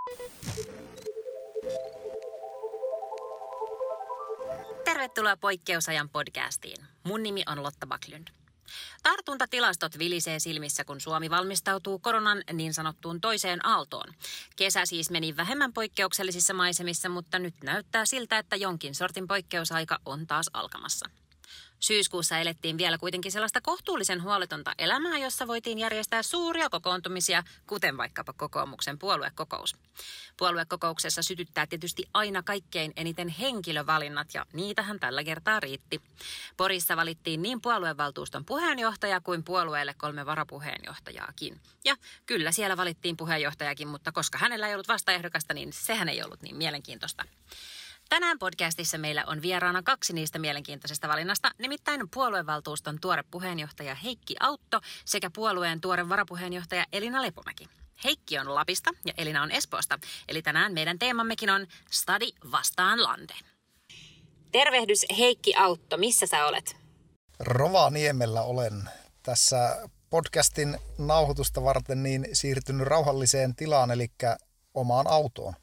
Tervetuloa Poikkeusajan podcastiin. Mun nimi on Lotta Backlund. Tartuntatilastot vilisee silmissä, kun Suomi valmistautuu koronan niin sanottuun toiseen aaltoon. Kesä siis meni vähemmän poikkeuksellisissa maisemissa, mutta nyt näyttää siltä, että jonkin sortin poikkeusaika on taas alkamassa. Syyskuussa elettiin vielä kuitenkin sellaista kohtuullisen huoletonta elämää, jossa voitiin järjestää suuria kokoontumisia, kuten vaikkapa kokoomuksen puoluekokous. Puoluekokouksessa sytyttää tietysti aina kaikkein eniten henkilövalinnat, ja niitähän tällä kertaa riitti. Porissa valittiin niin puoluevaltuuston puheenjohtaja kuin puolueelle 3 varapuheenjohtajaakin. Ja kyllä siellä valittiin puheenjohtajakin, mutta koska hänellä ei ollut vastaehdokasta, niin sehän ei ollut niin mielenkiintoista. Tänään podcastissa meillä on vieraana 2 niistä mielenkiintoisesta valinnasta, nimittäin puoluevaltuuston tuore puheenjohtaja Heikki Autto sekä puolueen tuore varapuheenjohtaja Elina Lepomäki. Heikki on Lapista ja Elina on Espoosta, eli tänään meidän teemammekin on Stadi vastaan Lande. Tervehdys Heikki Autto, missä sä olet? Rovaniemellä olen tässä podcastin nauhoitusta varten niin siirtynyt rauhalliseen tilaan, eli omaan autoon.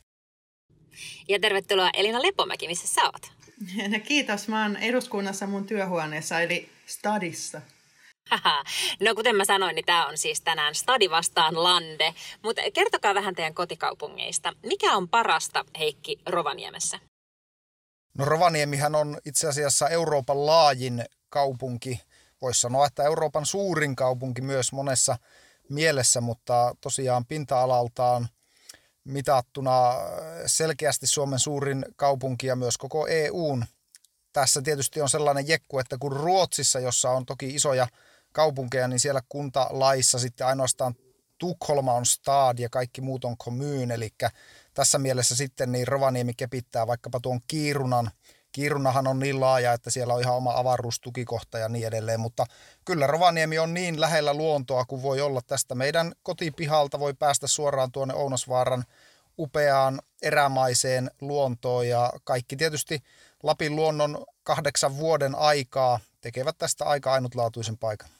Ja tervetuloa Elina Lepomäki, missä sä oot? No kiitos, mä oon eduskunnassa mun työhuoneessa, eli Stadissa. No kuten mä sanoin, niin tää on siis tänään Stadi vastaan Lande. Mutta kertokaa vähän teidän kotikaupungeista. Mikä on parasta, Heikki, Rovaniemessä? No Rovaniemihän on itse asiassa Euroopan laajin kaupunki. Voisi sanoa, että Euroopan suurin kaupunki myös monessa mielessä, mutta tosiaan pinta-alaltaan mitattuna selkeästi Suomen suurin kaupunki ja myös koko EUn. Tässä tietysti on sellainen jekku, että kun Ruotsissa, jossa on toki isoja kaupunkeja, niin siellä kuntalaissa sitten ainoastaan Tukholma on stad ja kaikki muut on kommun. Eli tässä mielessä sitten niin Rovaniemi kepittää vaikkapa tuon Kiirunan. Kiirunahan on niin laaja, että siellä on ihan oma avaruustukikohta ja niin edelleen, mutta kyllä Rovaniemi on niin lähellä luontoa kuin voi olla. Tästä meidän kotipihalta voi päästä suoraan tuonne Ounasvaaran upeaan erämaiseen luontoon ja kaikki tietysti Lapin luonnon 8 vuoden aikaa tekevät tästä aika ainutlaatuisen paikan.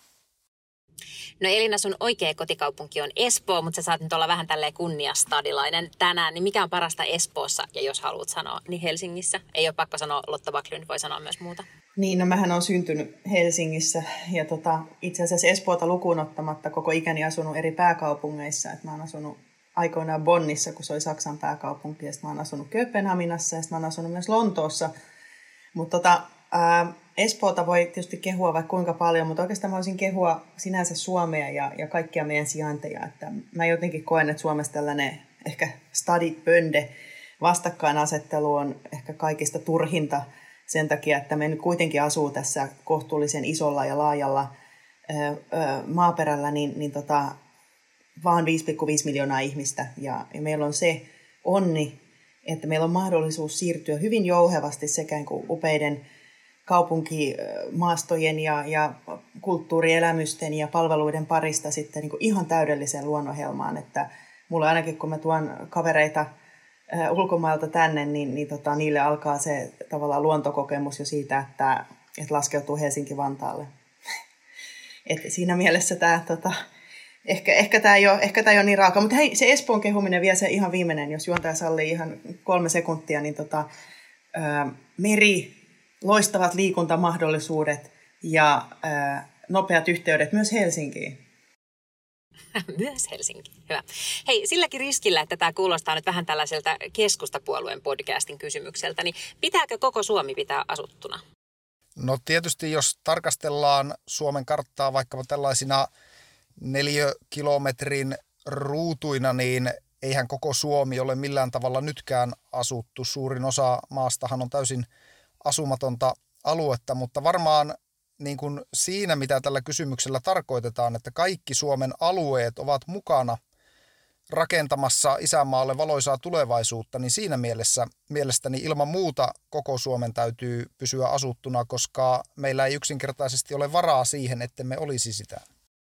No Elina, sun oikea kotikaupunki on Espoo, mutta sä saat nyt olla vähän tälleen kunniastadilainen tänään. Niin mikä on parasta Espoossa, ja jos haluat sanoa, niin Helsingissä? Ei ole pakko sanoa Lotta Backlund, voi sanoa myös muuta. Niin, no mähän olen syntynyt Helsingissä ja itse asiassa Espoota lukuun ottamatta koko ikäni asunut eri pääkaupungeissa. Et mä oon asunut aikoinaan Bonnissa, kun se oli Saksan pääkaupunki, ja sitten mä oon asunut Kööpenhaminassa ja sitten mä oon asunut myös Lontoossa. Mutta Espoota voi tietysti kehua vaikka kuinka paljon, mutta oikeastaan mä voisin kehua sinänsä Suomea ja kaikkia meidän sijainteja. Että mä jotenkin koen, että Suomessa tällainen ehkä stadipönde vastakkainasettelu on ehkä kaikista turhinta sen takia, että me nyt kuitenkin asuu tässä kohtuullisen isolla ja laajalla maaperällä, vaan 5,5 miljoonaa ihmistä. Ja meillä on se onni, että meillä on mahdollisuus siirtyä hyvin jouhevasti sekä upeiden kaupunkimaastojen ja kulttuurielämysten ja palveluiden parista sitten niin kuin ihan täydelliseen luonnonhelmaan. Että mulla ainakin, kun mä tuon kavereita ulkomailta tänne, niille alkaa se tavallaan luontokokemus jo siitä, että laskeutuu Helsinki-Vantaalle. Et siinä mielessä tämä ehkä tämä ei ole niin raaka. Mutta hei, se Espoon kehuminen vielä se ihan viimeinen, jos juontaja sallii ihan 3 sekuntia, niin meri, loistavat liikuntamahdollisuudet ja nopeat yhteydet myös Helsinkiin. Myös Helsinki. Hyvä. Hei, silläkin riskillä, että tämä kuulostaa nyt vähän tällaiselta keskustapuolueen podcastin kysymykseltä, niin pitääkö koko Suomi pitää asuttuna? No tietysti, jos tarkastellaan Suomen karttaa vaikkapa tällaisina 4 kilometrin ruutuina, niin eihän koko Suomi ole millään tavalla nytkään asuttu. Suurin osa maastahan on täysin asumatonta aluetta, mutta varmaan niin kuin siinä, mitä tällä kysymyksellä tarkoitetaan, että kaikki Suomen alueet ovat mukana rakentamassa isänmaalle valoisaa tulevaisuutta, niin siinä mielessä mielestäni ilman muuta koko Suomen täytyy pysyä asuttuna, koska meillä ei yksinkertaisesti ole varaa siihen, että me olisi sitä.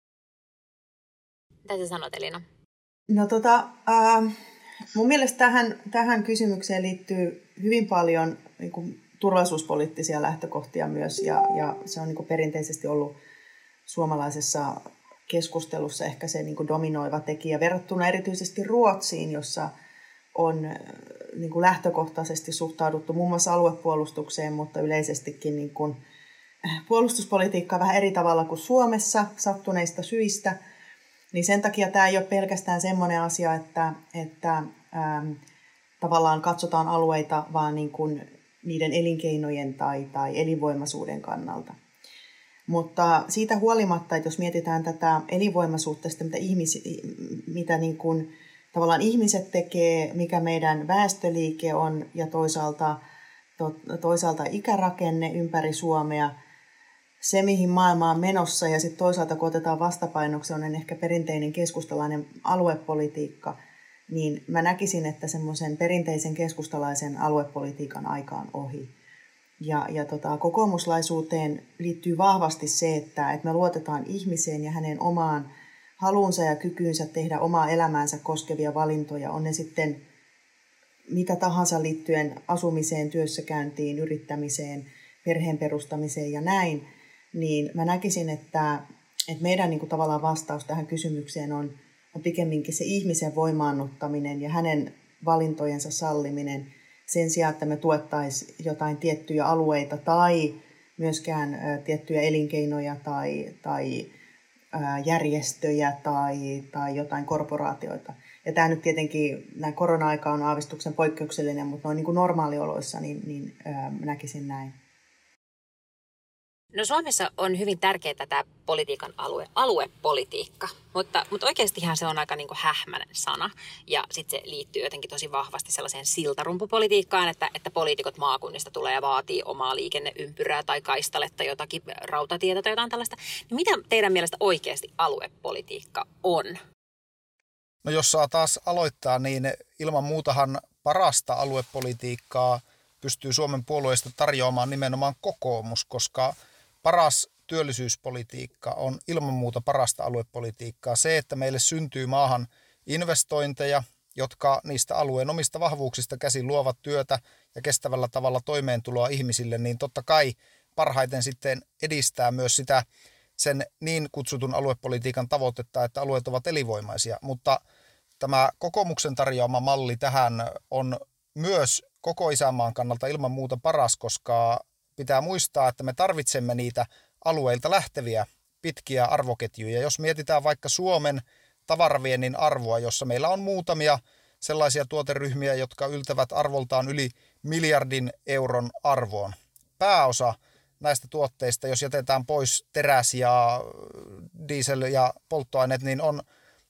Mitä sä sanot, Elina? No mun mielestä tähän kysymykseen liittyy hyvin paljon niin kuin turvallisuuspoliittisia lähtökohtia myös, ja se on niin kuin perinteisesti ollut suomalaisessa keskustelussa ehkä se niin kuin dominoiva tekijä verrattuna erityisesti Ruotsiin, jossa niin kuin lähtökohtaisesti suhtauduttu muun muassa aluepuolustukseen, mutta yleisestikin niin kuin puolustuspolitiikkaa vähän eri tavalla kuin Suomessa sattuneista syistä. Niin sen takia tämä ei ole pelkästään semmoinen asia, että tavallaan katsotaan alueita vaan niin kuin niiden elinkeinojen tai elinvoimaisuuden kannalta. Mutta siitä huolimatta, että jos mietitään tätä elinvoimaisuutta, sitä, mitä niin kuin tavallaan ihmiset tekee, mikä meidän väestöliike on ja toisaalta ikärakenne ympäri Suomea, se mihin maailma on menossa ja sitten toisaalta kun otetaan vastapainoksi on ehkä perinteinen keskustalainen aluepolitiikka, niin mä näkisin, että semmoisen perinteisen keskustalaisen aluepolitiikan aika on ohi. Ja kokoomuslaisuuteen liittyy vahvasti se, että me luotetaan ihmiseen ja hänen omaan haluunsa ja kykyynsä tehdä omaa elämäänsä koskevia valintoja. On ne sitten mitä tahansa liittyen asumiseen, työssäkäyntiin, yrittämiseen, perheen perustamiseen ja näin. Niin mä näkisin, että meidän niin kuin tavallaan vastaus tähän kysymykseen on pikemminkin se ihmisen voimaannuttaminen ja hänen valintojensa salliminen sen sijaan, että me tuettaisiin jotain tiettyjä alueita tai myöskään tiettyjä elinkeinoja tai järjestöjä tai jotain korporaatioita. Ja tämä nyt tietenkin, nämä korona-aika on aavistuksen poikkeuksellinen, mutta noin niin kuin normaalioloissa niin näkisin näin. No Suomessa on hyvin tärkeää tämä politiikan aluepolitiikka, mutta oikeastihan se on aika niin kuin hähmäinen sana. Ja sitten se liittyy jotenkin tosi vahvasti sellaiseen siltarumpupolitiikkaan, että poliitikot maakunnista tulee ja vaatii omaa liikenneympyrää tai kaistaletta, jotakin rautatietä tai jotain tällaista. Niin mitä teidän mielestä oikeasti aluepolitiikka on? No jos saa taas aloittaa, niin ilman muutahan parasta aluepolitiikkaa pystyy Suomen puolueista tarjoamaan nimenomaan kokoomus, koska paras työllisyyspolitiikka on ilman muuta parasta aluepolitiikkaa. Se, että meille syntyy maahan investointeja, jotka niistä alueen omista vahvuuksista käsin luovat työtä ja kestävällä tavalla toimeentuloa ihmisille, niin totta kai parhaiten sitten edistää myös sitä sen niin kutsutun aluepolitiikan tavoitetta, että alueet ovat elinvoimaisia. Mutta tämä kokoomuksen tarjoama malli tähän on myös koko isänmaan kannalta ilman muuta paras, koska pitää muistaa, että me tarvitsemme niitä alueilta lähteviä pitkiä arvoketjuja. Jos mietitään vaikka Suomen tavaraviennin arvoa, jossa meillä on muutamia sellaisia tuoteryhmiä, jotka yltävät arvoltaan yli 1 miljardin euron arvoon. Pääosa näistä tuotteista, jos jätetään pois teräs ja diesel ja polttoaineet, niin on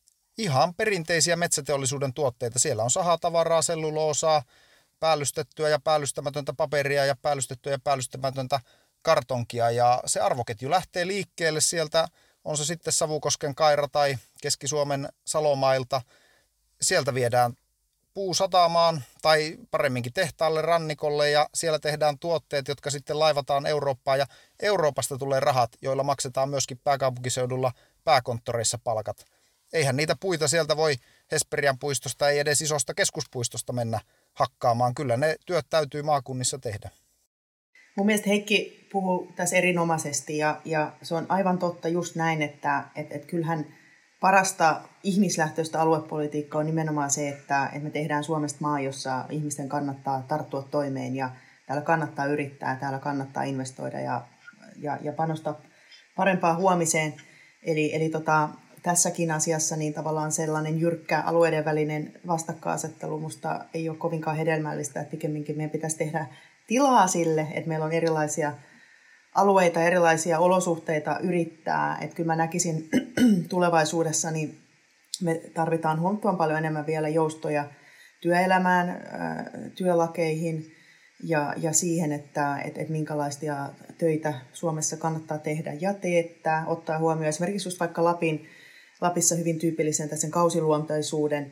ihan perinteisiä metsäteollisuuden tuotteita. Siellä on sahatavaraa, selluloosaa, päällystettyä ja päällystämätöntä paperia ja päällystettyä ja päällystämätöntä kartonkia. Ja se arvoketju lähtee liikkeelle sieltä, on se sitten Savukosken kaira tai Keski-Suomen Salomailta. Sieltä viedään puu satamaan tai paremminkin tehtaalle rannikolle ja siellä tehdään tuotteet, jotka sitten laivataan Eurooppaan. Ja Euroopasta tulee rahat, joilla maksetaan myöskin pääkaupunkiseudulla pääkonttoreissa palkat. Eihän niitä puita sieltä voi Hesperian puistosta, ei edes isosta keskuspuistosta mennä hakkaamaan. Kyllä ne työt täytyy maakunnissa tehdä. Mun mielestä Heikki puhuu tässä erinomaisesti ja se on aivan totta just näin, että kyllähän parasta ihmislähtöistä aluepolitiikkaa on nimenomaan se, että me tehdään Suomesta maa, jossa ihmisten kannattaa tarttua toimeen ja täällä kannattaa yrittää, täällä kannattaa investoida ja panostaa parempaan huomiseen. Eli tässäkin asiassa niin tavallaan sellainen jyrkkä alueiden välinen vastakkainasettelu musta ei ole kovinkaan hedelmällistä, että pikemminkin meidän pitäisi tehdä tilaa sille, että meillä on erilaisia alueita, erilaisia olosuhteita yrittää. Että kyllä mä näkisin tulevaisuudessa, niin me tarvitaan huomattavan paljon enemmän vielä joustoja työelämään, työlakeihin ja siihen, että minkälaisia töitä Suomessa kannattaa tehdä ja teettää, ottaa huomioon esimerkiksi just vaikka Lapissa hyvin tyypillisen sen kausiluontoisuuden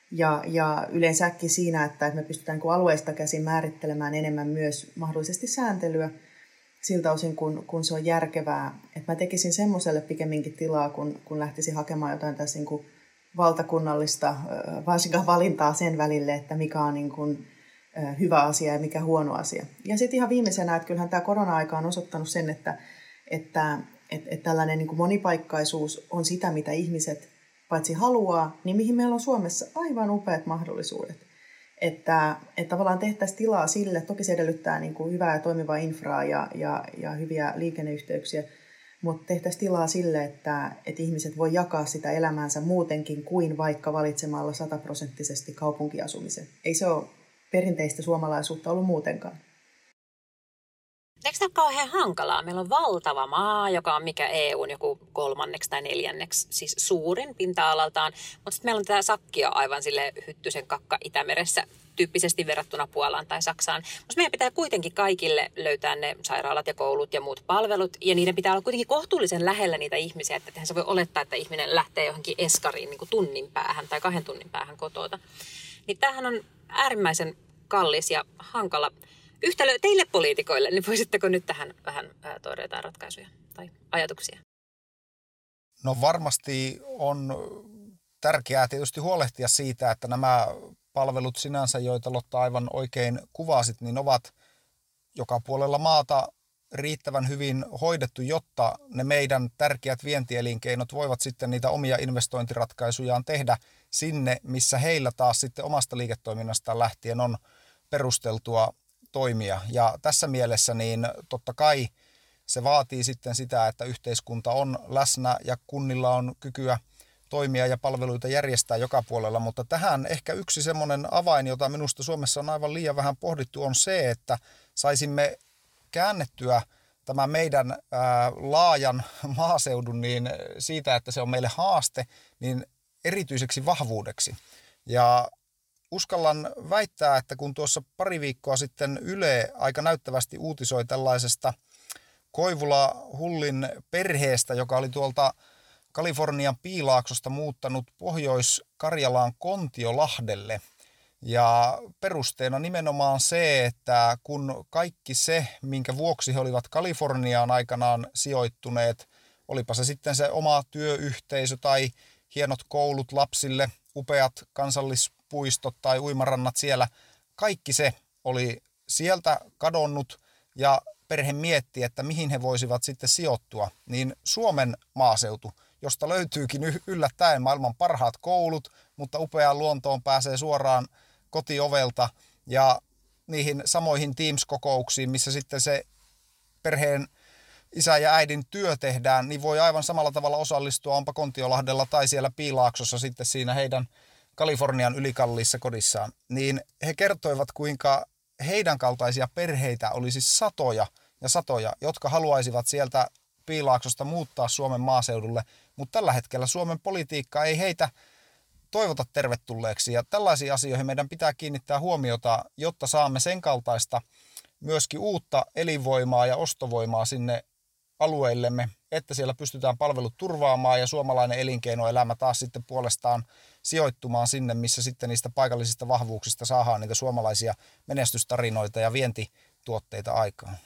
ja yleensäkin siinä, että me pystytään alueesta käsin määrittelemään enemmän myös mahdollisesti sääntelyä siltä osin, kun se on järkevää. Että mä tekisin semmoiselle pikemminkin tilaa, kun lähtisin hakemaan jotain tässä niin kuin valtakunnallista varsinkaan valintaa sen välille, että mikä on niin kuin hyvä asia ja mikä huono asia. Ja sitten ihan viimeisenä, että kyllähän tämä korona-aika on osoittanut sen, että tällainen niin kuin monipaikkaisuus on sitä, mitä ihmiset paitsi haluaa, niin mihin meillä on Suomessa aivan upeat mahdollisuudet. että tavallaan tehtäisiin tilaa sille, toki se edellyttää niin kuin hyvää ja toimivaa infraa ja hyviä liikenneyhteyksiä, mutta tehtäisiin tilaa sille, että ihmiset voi jakaa sitä elämäänsä muutenkin kuin vaikka valitsemalla 100% kaupunkiasumisen. Ei se ole perinteistä suomalaisuutta ollut muutenkaan. Eikö tämä ole kauhean hankalaa? Meillä on valtava maa, joka on mikä EUn joku 3. tai 4. siis suurin pinta-alaltaan. Mutta sitten meillä on tämä Sakkio aivan sille hyttysen kakka Itämeressä tyyppisesti verrattuna Puolaan tai Saksaan. Mutta meidän pitää kuitenkin kaikille löytää ne sairaalat ja koulut ja muut palvelut. Ja niiden pitää olla kuitenkin kohtuullisen lähellä niitä ihmisiä. Että eihän se voi olettaa, että ihminen lähtee johonkin eskariin niin kuin tunnin päähän tai 2 tunnin päähän kotota. Niin tämähän on äärimmäisen kallis ja hankala yhtälö teille poliitikoille, niin voisitteko nyt tähän vähän tuoda jotain ratkaisuja tai ajatuksia? No varmasti on tärkeää tietysti huolehtia siitä, että nämä palvelut sinänsä, joita Lotta aivan oikein kuvasit, niin ovat joka puolella maata riittävän hyvin hoidettu, jotta ne meidän tärkeät vientielinkeinot voivat sitten niitä omia investointiratkaisujaan tehdä sinne, missä heillä taas sitten omasta liiketoiminnastaan lähtien on perusteltua toimia. Ja tässä mielessä niin totta kai se vaatii sitten sitä, että yhteiskunta on läsnä ja kunnilla on kykyä toimia ja palveluita järjestää joka puolella, mutta tähän ehkä yksi semmoinen avain, jota minusta Suomessa on aivan liian vähän pohdittu, on se, että saisimme käännettyä tämän meidän laajan maaseudun niin siitä, että se on meille haaste, niin erityiseksi vahvuudeksi. Ja uskallan väittää, että kun tuossa pari viikkoa sitten Yle aika näyttävästi uutisoi tällaisesta Koivula-Hullin perheestä, joka oli tuolta Kalifornian Piilaaksosta muuttanut Pohjois-Karjalaan Kontiolahdelle. Ja perusteena nimenomaan se, että kun kaikki se, minkä vuoksi he olivat Kaliforniaan aikanaan sijoittuneet, olipa se sitten se oma työyhteisö tai hienot koulut lapsille, upeat kansallispuistot tai uimarannat siellä, kaikki se oli sieltä kadonnut ja perhe mietti, että mihin he voisivat sitten sijoittua, niin Suomen maaseutu, josta löytyykin yllättäen maailman parhaat koulut, mutta upeaan luontoon pääsee suoraan kotiovelta ja niihin samoihin Teams-kokouksiin, missä sitten se perheen isä ja äidin työ tehdään, niin voi aivan samalla tavalla osallistua, onpa Kontiolahdella tai siellä Piilaaksossa sitten siinä heidän Kalifornian ylikalliissa kodissaan. Niin he kertoivat, kuinka heidän kaltaisia perheitä olisi satoja ja satoja, jotka haluaisivat sieltä Piilaaksosta muuttaa Suomen maaseudulle, mutta tällä hetkellä Suomen politiikka ei heitä toivota tervetulleeksi, ja tällaisiin asioihin meidän pitää kiinnittää huomiota, jotta saamme sen kaltaista myöskin uutta elinvoimaa ja ostovoimaa sinne alueillemme, että siellä pystytään palvelut turvaamaan ja suomalainen elinkeinoelämä taas sitten puolestaan sijoittumaan sinne, missä sitten niistä paikallisista vahvuuksista saadaan niitä suomalaisia menestystarinoita ja vientituotteita aikaan.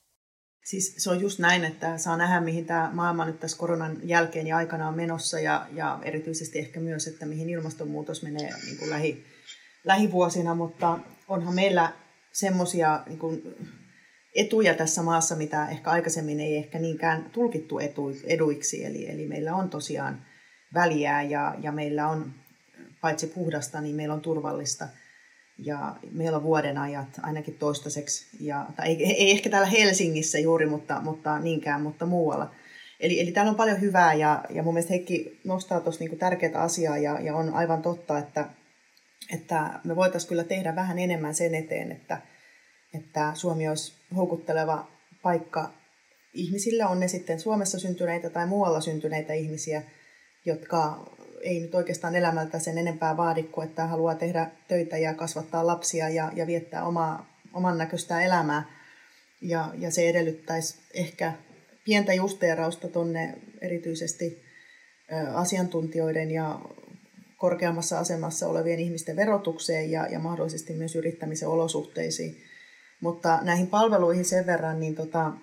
Siis se on just näin, että saa nähdä, mihin tämä maailma nyt tässä koronan jälkeen ja aikana on menossa ja erityisesti ehkä myös, että mihin ilmastonmuutos menee niin kuin lähivuosina, mutta onhan meillä semmoisia niin kuin etuja tässä maassa, mitä ehkä aikaisemmin ei ehkä niinkään tulkittu eduiksi, eli meillä on tosiaan väliä ja meillä on paitsi puhdasta, niin meillä on turvallista. Ja meillä on vuodenajat ainakin toistaiseksi, tai ei ehkä täällä Helsingissä juuri, mutta niinkään, mutta muualla. Eli täällä on paljon hyvää ja mun mielestä Heikki nostaa tuossa niinku tärkeää asiaa ja on aivan totta, että me voitaisiin kyllä tehdä vähän enemmän sen eteen, että Suomi olisi houkutteleva paikka ihmisille, on ne sitten Suomessa syntyneitä tai muualla syntyneitä ihmisiä, jotka ei nyt oikeastaan elämältä sen enempää vaadi kuin, että haluaa tehdä töitä ja kasvattaa lapsia ja viettää oman näköistä elämää. Ja se edellyttäisi ehkä pientä justeerausta tuonne erityisesti asiantuntijoiden ja korkeammassa asemassa olevien ihmisten verotukseen ja mahdollisesti myös yrittämisen olosuhteisiin. Mutta näihin palveluihin sen verran, niin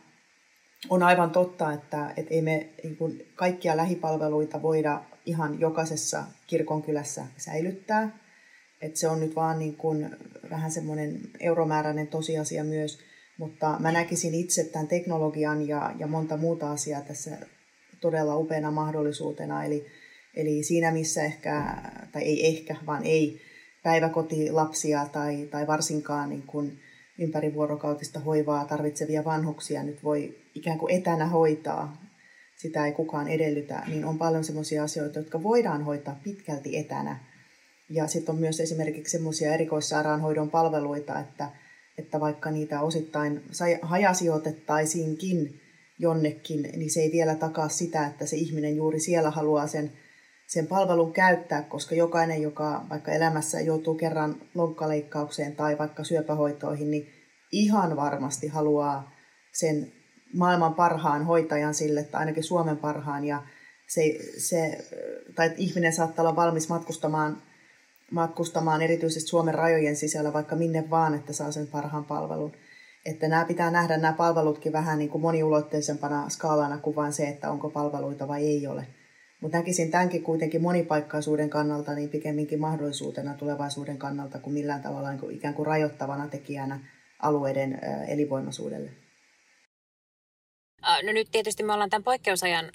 on aivan totta, että ei me niin kuin kaikkia lähipalveluita voida ihan jokaisessa kirkonkylässä säilyttää. Että se on nyt vaan niin kuin vähän semmoinen euromääräinen tosiasia myös, mutta mä näkisin itse tämän teknologian ja monta muuta asiaa tässä todella upeana mahdollisuutena. Eli siinä missä ehkä, tai ei ehkä, vaan ei, päiväkotilapsia tai varsinkaan niin kuin ympärivuorokautista hoivaa tarvitsevia vanhuksia nyt voi ikään kuin etänä hoitaa, sitä ei kukaan edellytä, niin on paljon semmoisia asioita, jotka voidaan hoitaa pitkälti etänä. Ja sitten on myös esimerkiksi semmoisia erikoissairaanhoidon palveluita, että vaikka niitä osittain hajasijoitettaisiinkin jonnekin, niin se ei vielä takaa sitä, että se ihminen juuri siellä haluaa sen palvelun käyttää, koska jokainen, joka vaikka elämässä joutuu kerran lonkkaleikkaukseen tai vaikka syöpähoitoihin, niin ihan varmasti haluaa sen maailman parhaan hoitajan sille, tai ainakin Suomen parhaan, ja tai ihminen saattaa olla valmis matkustamaan erityisesti Suomen rajojen sisällä vaikka minne vaan, että saa sen parhaan palvelun. Että nämä pitää nähdä nämä palvelutkin vähän niin kuin moniulotteisempana skaalana kuin vain se, että onko palveluita vai ei ole. Mutta näkisin tämänkin kuitenkin monipaikkaisuuden kannalta niin pikemminkin mahdollisuutena tulevaisuuden kannalta kuin millään tavalla niin kuin ikään kuin rajoittavana tekijänä alueiden elinvoimaisuudelle. No nyt tietysti me ollaan tämän poikkeusajan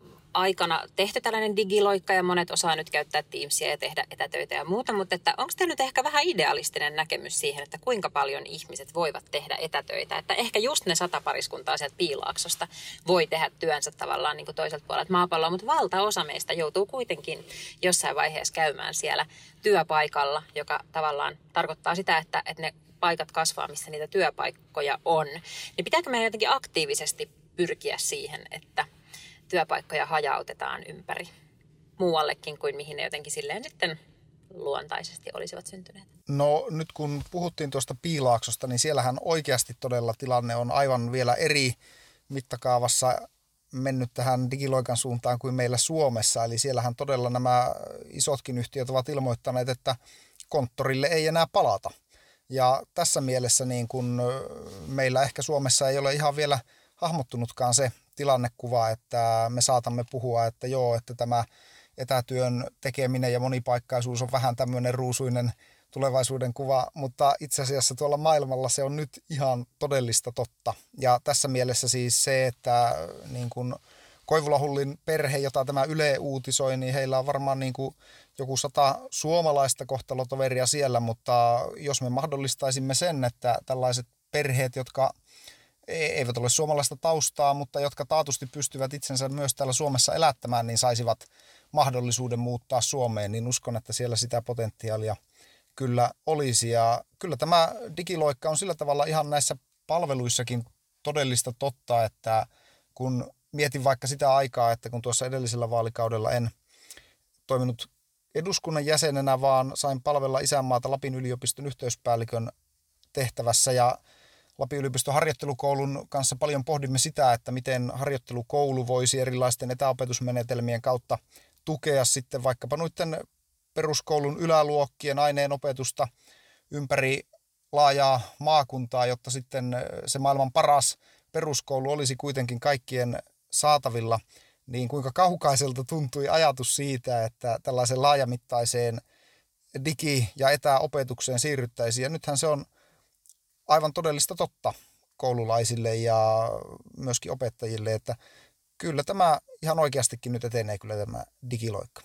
aikana tehty tällainen digiloikka ja monet osaa nyt käyttää Teamsia ja tehdä etätöitä ja muuta, mutta että onko teillä nyt ehkä vähän idealistinen näkemys siihen, että kuinka paljon ihmiset voivat tehdä etätöitä, että ehkä just ne 100 pariskuntaa sieltä Piilaaksosta voi tehdä työnsä tavallaan niin kuin toiselta puolelta maapalloa, mutta valtaosa meistä joutuu kuitenkin jossain vaiheessa käymään siellä työpaikalla, joka tavallaan tarkoittaa sitä, että ne paikat kasvaa, missä niitä työpaikkoja on, niin pitääkö meidän jotenkin aktiivisesti pyrkiä siihen, että työpaikkoja hajautetaan ympäri muuallekin kuin mihin ne jotenkin silleen sitten luontaisesti olisivat syntyneet? No nyt kun puhuttiin tuosta Piilaaksosta, niin siellähän oikeasti todella tilanne on aivan vielä eri mittakaavassa mennyt tähän digiloikan suuntaan kuin meillä Suomessa. Eli siellähän todella nämä isotkin yhtiöt ovat ilmoittaneet, että konttorille ei enää palata. Ja tässä mielessä niin kun meillä ehkä Suomessa ei ole ihan vielä hahmottunutkaan se tilannekuva, että me saatamme puhua, että joo, että tämä etätyön tekeminen ja monipaikkaisuus on vähän tämmöinen ruusuinen tulevaisuuden kuva, mutta itse asiassa tuolla maailmalla se on nyt ihan todellista totta. Ja tässä mielessä siis se, että niin kuin Koivulahullin perhe, jota tämä Yle uutisoi, niin heillä on varmaan niin kuin joku 100 suomalaista kohtalotoveria siellä, mutta jos me mahdollistaisimme sen, että tällaiset perheet, jotka eivät ole suomalaista taustaa, mutta jotka taatusti pystyvät itsensä myös täällä Suomessa elättämään, niin saisivat mahdollisuuden muuttaa Suomeen, niin uskon, että siellä sitä potentiaalia kyllä olisi. Ja kyllä tämä digiloikka on sillä tavalla ihan näissä palveluissakin todellista totta, että kun mietin vaikka sitä aikaa, että kun tuossa edellisellä vaalikaudella en toiminut eduskunnan jäsenenä, vaan sain palvella isänmaata Lapin yliopiston yhteyspäällikön tehtävässä ja Lapin yliopiston harjoittelukoulun kanssa paljon pohdimme sitä, että miten harjoittelukoulu voisi erilaisten etäopetusmenetelmien kautta tukea sitten vaikkapa noiden peruskoulun yläluokkien aineenopetusta ympäri laajaa maakuntaa, jotta sitten se maailman paras peruskoulu olisi kuitenkin kaikkien saatavilla, niin kuinka kaukaiselta tuntui ajatus siitä, että tällaisen laajamittaiseen digi- ja etäopetukseen siirryttäisiin. Ja nythän se on aivan todellista totta koululaisille ja myöskin opettajille, että kyllä tämä ihan oikeastikin nyt etenee kyllä tämä digiloikka.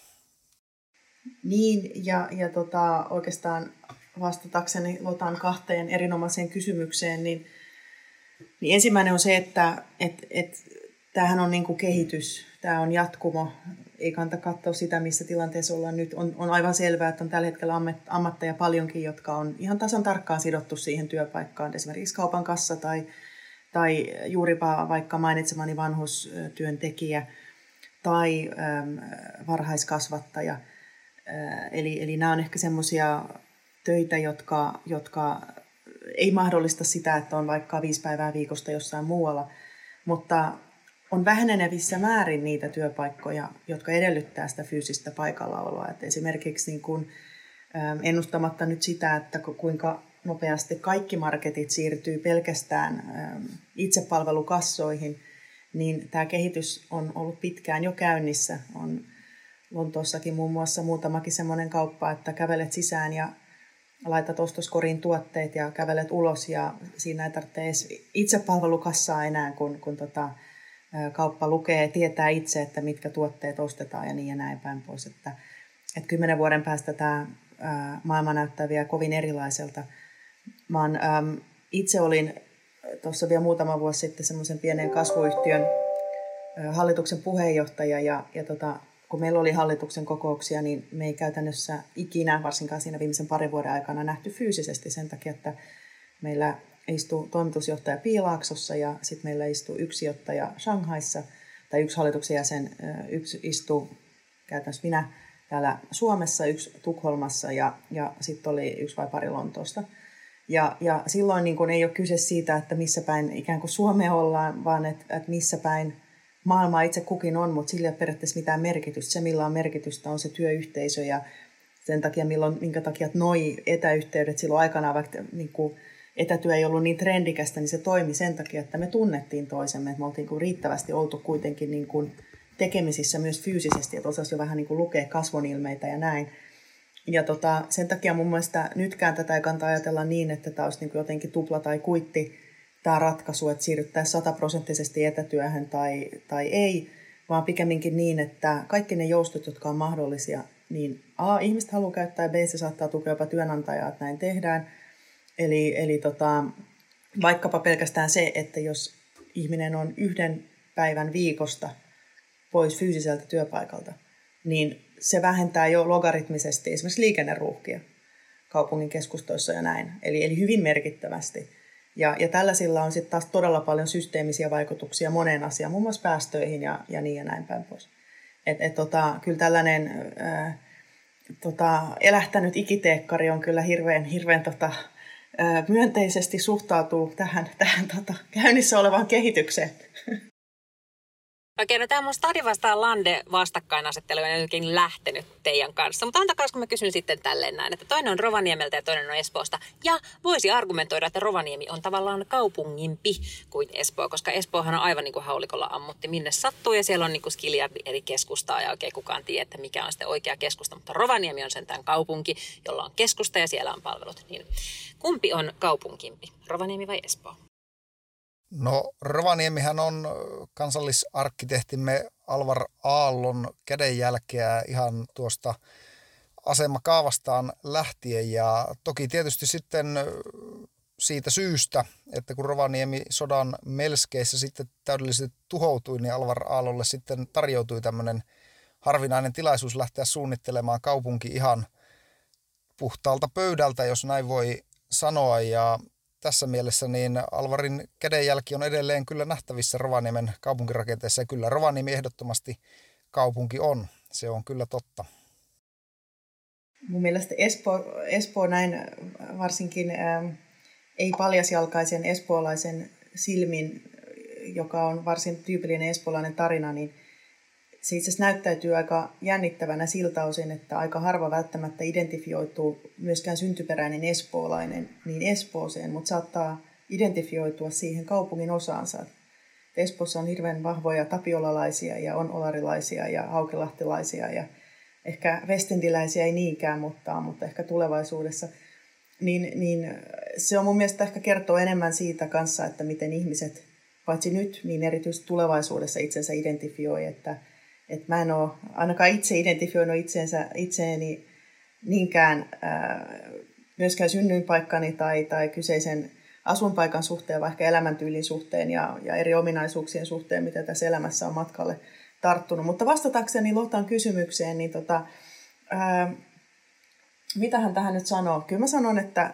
Niin, ja oikeastaan vastatakseni Lotan kahteen erinomaiseen kysymykseen, niin ensimmäinen on se, että tämähän on niin kuin kehitys, tämä on jatkumo. Ei kannata katsoa sitä, missä tilanteessa ollaan nyt. On aivan selvää, että on tällä hetkellä ammatteja paljonkin, jotka on ihan tasan tarkkaan sidottu siihen työpaikkaan. Esimerkiksi kaupan kassa tai juuripa vaikka mainitsemani vanhustyöntekijä tai varhaiskasvattaja. Eli nämä on ehkä semmoisia töitä, jotka ei mahdollista sitä, että on vaikka 5 päivää viikosta jossain muualla, mutta on vähenevissä määrin niitä työpaikkoja, jotka edellyttää sitä fyysistä paikallaoloa. Et esimerkiksi niin kun, ennustamatta nyt sitä, että kuinka nopeasti kaikki marketit siirtyy pelkästään itsepalvelukassoihin, niin tämä kehitys on ollut pitkään jo käynnissä. On Lontoossakin muun muassa muutamakin semmoinen kauppa, että kävelet sisään ja laitat ostoskoriin tuotteet ja kävelet ulos ja siinä ei tarvitse edes itsepalvelukassaa enää, kun kauppa lukee ja tietää itse, että mitkä tuotteet ostetaan ja niin ja näin päin pois. Että 10 vuoden päästä tämä maailma näyttää vielä kovin erilaiselta. Itse olin tuossa vielä muutama vuosi sitten semmoisen pienen kasvuyhtiön hallituksen puheenjohtaja ja kun meillä oli hallituksen kokouksia, niin me ei käytännössä ikinä, varsinkaan siinä viimeisen parin vuoden aikana, nähty fyysisesti sen takia, että meillä istui toimitusjohtaja Piilaaksossa ja sitten meillä istui yksi johtaja Shanghaissa, tai yksi hallituksen jäsen, yksi istui käytännössä minä täällä Suomessa, yksi Tukholmassa ja sitten oli yksi vai pari Lontoosta. Ja silloin niin kun ei ole kyse siitä, että missä päin ikään kuin Suomea ollaan, vaan että missä päin maailmaa itse kukin on, mutta sillä ei ole periaatteessa mitään merkitystä. Se, millä on merkitystä, on se työyhteisö ja sen takia, minkä takia noi etäyhteydet silloin aikanaan, vaikka niin kuin etätyö ei ollut niin trendikästä, niin se toimi sen takia, että me tunnettiin toisemme, että me oltiin niin riittävästi oltu kuitenkin niin kuin tekemisissä myös fyysisesti, että osasi jo vähän niin kuin lukea kasvonilmeitä ja näin. Ja sen takia mun mielestä nytkään tätä ei kannata ajatella niin, että tämä olisi niin kuin jotenkin tupla tai kuitti tämä ratkaisu, että siirryttäisiin 100% etätyöhön tai ei, vaan pikemminkin niin, että kaikki ne joustot, jotka on mahdollisia, niin A, ihmiset haluaa käyttää ja B, se saattaa tukea jopa työnantajaa, että näin tehdään. Eli vaikkapa pelkästään se, että jos ihminen on 1 päivän viikosta pois fyysiseltä työpaikalta, niin se vähentää jo logaritmisesti esimerkiksi liikenneruuhkia kaupungin keskustoissa ja näin, eli hyvin merkittävästi. Ja tällaisilla on sitten taas todella paljon systeemisiä vaikutuksia moneen asiaan, muun muassa päästöihin ja niin ja näin päin pois. Kyllä tällainen elähtänyt ikiteekkari on kyllä hirveän myönteisesti suhtautuu tähän käynnissä olevaan kehitykseen. Okei, no tämä mun Stadi vastaan Lande vastakkainasettelu on jotenkin lähtenyt teidän kanssa. Mutta antakaa, kun mä kysyn sitten tälleen näin, että toinen on Rovaniemeltä ja toinen on Espoosta. Ja voisi argumentoida, että Rovaniemi on tavallaan kaupungimpi kuin Espoo, koska Espoohan on aivan niin kuin haulikolla ammutti minne sattuu. Ja siellä on niin kuin skiljardi eri keskustaa ja oikein kukaan tiedä, että mikä on sitten oikea keskusta. Mutta Rovaniemi on sentään kaupunki, jolla on keskusta ja siellä on palvelut. Niin kumpi on kaupunkimpi, Rovaniemi vai Espoo? No Rovaniemihän on kansallisarkkitehtimme Alvar Aallon kädenjälkeä ihan tuosta asemakaavastaan lähtien ja toki tietysti sitten siitä syystä, että kun Rovaniemi sodan melskeissä sitten täydellisesti tuhoutui, niin Alvar Aallolle sitten tarjoutui tämmöinen harvinainen tilaisuus lähteä suunnittelemaan kaupunki ihan puhtaalta pöydältä, jos näin voi sanoa ja tässä mielessä niin Alvarin kädenjälki on edelleen kyllä nähtävissä Rovaniemen kaupunkirakenteessa ja kyllä Rovaniemi ehdottomasti kaupunki on. Se on kyllä totta. Mun mielestä Espoo näin varsinkin ei-paljasjalkaisen espoolaisen silmin, joka on varsin tyypillinen espoolainen tarina, niin se itse asiassa näyttäytyy aika jännittävänä siltä osin, että aika harva välttämättä identifioituu myöskään syntyperäinen espoolainen niin Espooseen, mutta saattaa identifioitua siihen kaupungin osaansa. Espoossa on hirveän vahvoja tapiolalaisia ja on olarilaisia ja haukelahtilaisia ja ehkä vestendiläisiä ei niinkään, mutta ehkä tulevaisuudessa. Niin se on mun mielestä ehkä kertoo enemmän siitä kanssa, että miten ihmiset, paitsi nyt, niin erityisesti tulevaisuudessa itsensä identifioi, että mä en ole ainakaan itse identifioinut itseäni niinkään myöskään synnyinpaikkani tai kyseisen asuinpaikan suhteen, vaikka elämäntyylin suhteen ja eri ominaisuuksien suhteen, mitä tässä elämässä on matkalle tarttunut. Mutta vastatakseni Lotan kysymykseen, niin mitähän tähän nyt sanoo? Kyllä mä sanon, että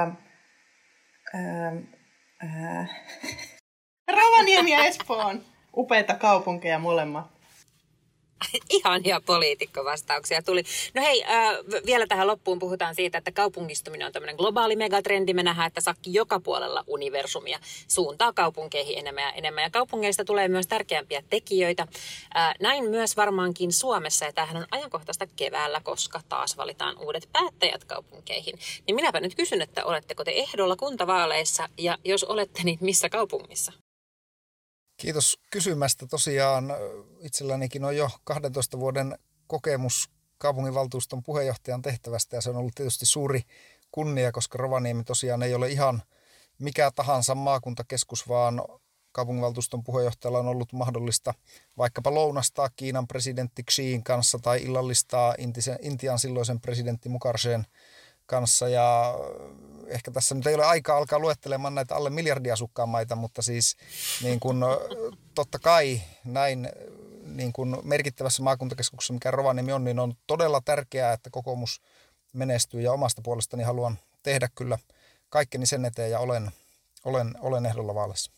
Rovaniemi ja Espoo on upeita kaupunkeja molemmat. Ihania poliitikkovastauksia tuli. No hei, vielä tähän loppuun puhutaan siitä, että kaupungistuminen on tämmöinen globaali megatrendi. Me nähdään, että sakki joka puolella universumia suuntaa kaupunkeihin enemmän ja enemmän. Ja kaupungeista tulee myös tärkeämpiä tekijöitä. Näin myös varmaankin Suomessa, ja tämähän on ajankohtaista keväällä, koska taas valitaan uudet päättäjät kaupunkeihin. Niin minäpä nyt kysyn, että oletteko te ehdolla kuntavaaleissa, ja jos olette, niin missä kaupungissa? Kiitos kysymästä. Tosiaan itsellänikin on jo 12 vuoden kokemus kaupunginvaltuuston puheenjohtajan tehtävästä ja se on ollut tietysti suuri kunnia, koska Rovaniemi tosiaan ei ole ihan mikä tahansa maakuntakeskus, vaan kaupunginvaltuuston puheenjohtajalla on ollut mahdollista vaikkapa lounastaa Kiinan presidentti Xiin kanssa tai illallistaa Intian silloisen presidentti Mukherjeen kanssa. Ja ehkä tässä nyt ei ole aikaa alkaa luettelemaan näitä alle miljardiasukkaan maita, mutta siis niin kuin, totta kai näin niin kuin merkittävässä maakuntakeskuksessa, mikä Rovaniemi on, niin on todella tärkeää, että kokoomus menestyy ja omasta puolestani haluan tehdä kyllä kaikkeni sen eteen ja olen ehdolla vaaleissa.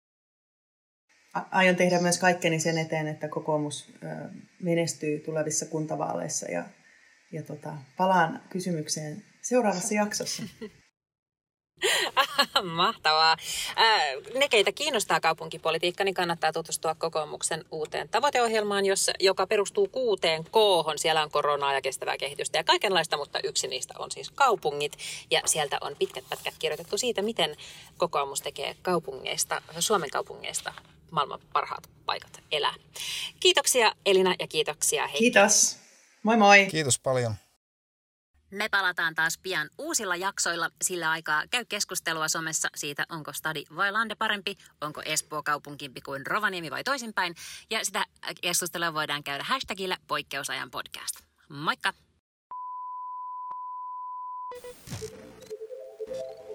Aion tehdä myös kaikkeni sen eteen, että kokoomus menestyy tulevissa kuntavaaleissa ja palaan kysymykseen seuraavassa jaksossa. Mahtavaa. Ne, keitä kiinnostaa kaupunkipolitiikka, niin kannattaa tutustua kokoomuksen uuteen tavoiteohjelmaan, joka perustuu 6 K:hon. Siellä on koronaa ja kestävää kehitystä ja kaikenlaista, mutta yksi niistä on siis kaupungit. Ja sieltä on pitkät pätkät kirjoitettu siitä, miten kokoomus tekee Suomen kaupungeista maailman parhaat paikat elää. Kiitoksia Elina ja kiitoksia Heikki. Kiitos. Moi moi. Kiitos paljon. Me palataan taas pian uusilla jaksoilla. Sillä aikaa käy keskustelua somessa siitä, onko Stadi vai Lande parempi, onko Espoo kaupunkimpi kuin Rovaniemi vai toisinpäin. Ja sitä keskustelua voidaan käydä hashtagillä Poikkeusajan podcast. Moikka!